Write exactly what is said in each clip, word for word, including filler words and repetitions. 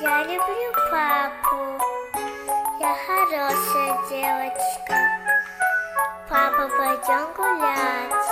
Я люблю папу. Я хорошая девочка. Папа, пойдем гулять.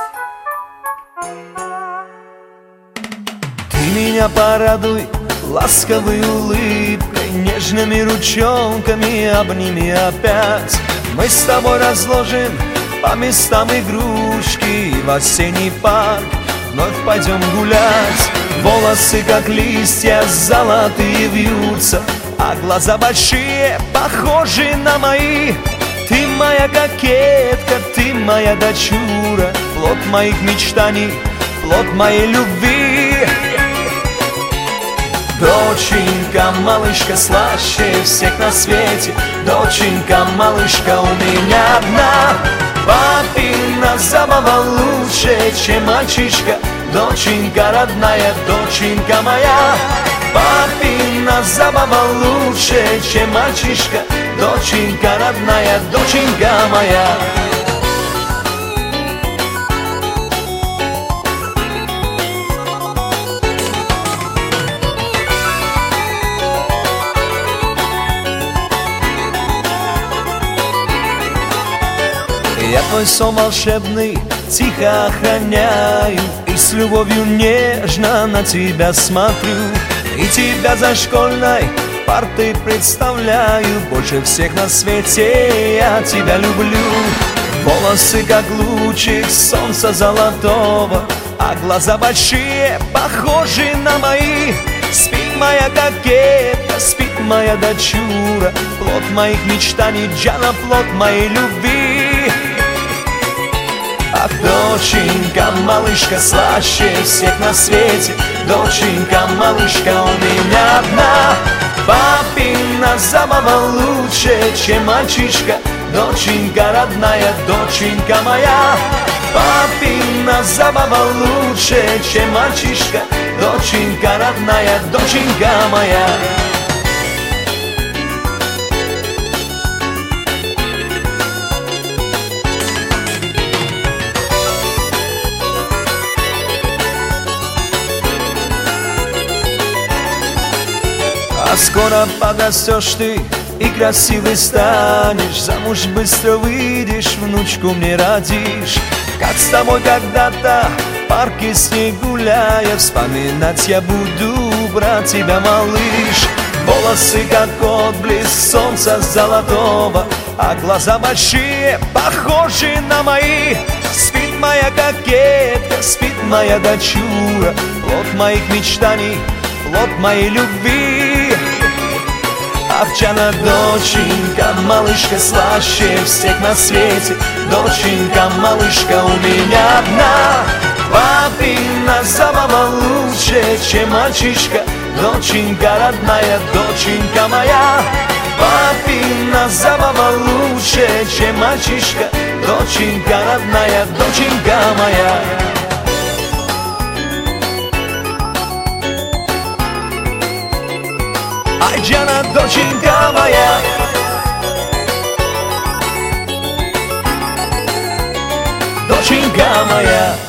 Ты меня порадуй ласковой улыбкой, нежными ручонками обними опять. Мы с тобой разложим по местам игрушки, и в осенний парк вновь пойдем гулять. Волосы, как листья, золотые вьются, а глаза большие, похожи на мои. Ты моя кокетка, ты моя дочура, плод моих мечтаний, плод моей любви. Доченька, малышка, слаще всех на свете. Доченька, малышка, у меня одна. Папина забава лучше, чем мальчишка. Доченька родная, доченька моя. Папина забава лучше, чем мальчишка. Доченька родная, доченька моя. Я твой сон волшебный тихо охраняю, и с любовью нежно на тебя смотрю. И тебя за школьной партой представляю, больше всех на свете я тебя люблю. Волосы, как лучик солнца золотого, а глаза большие, похожи на мои. Спит моя кокетка, спит моя дочура, плод моих мечтаний, Джана, плод моей любви. Ах, доченька, малышка, слаще всех на свете. Доченька, малышка, у меня одна. Папина забава лучше, чем мальчишка. Доченька родная, доченька моя. Папина забава лучше, чем мальчишка. Доченька родная, доченька моя. А скоро подрастешь ты и красивый станешь, замуж быстро выйдешь, внучку мне родишь. Как с тобой когда-то в парке с ней гуляя, вспоминать я буду про тебя, малыш. Волосы, как отблеск солнца золотого, а глаза большие, похожи на мои. Спит моя кокетка, спит моя дочура, плод моих мечтаний, плод моей любви. Овчана, доченька, малышка, слаще всех на свете. Доченька, малышка, у меня одна. Папина забава лучше, чем мальчишка. Доченька родная, доченька моя. Папина забава лучше, чем мальчишка. Доченька родная, доченька моя. Ай, Джана, доченька моя. Доченька моя.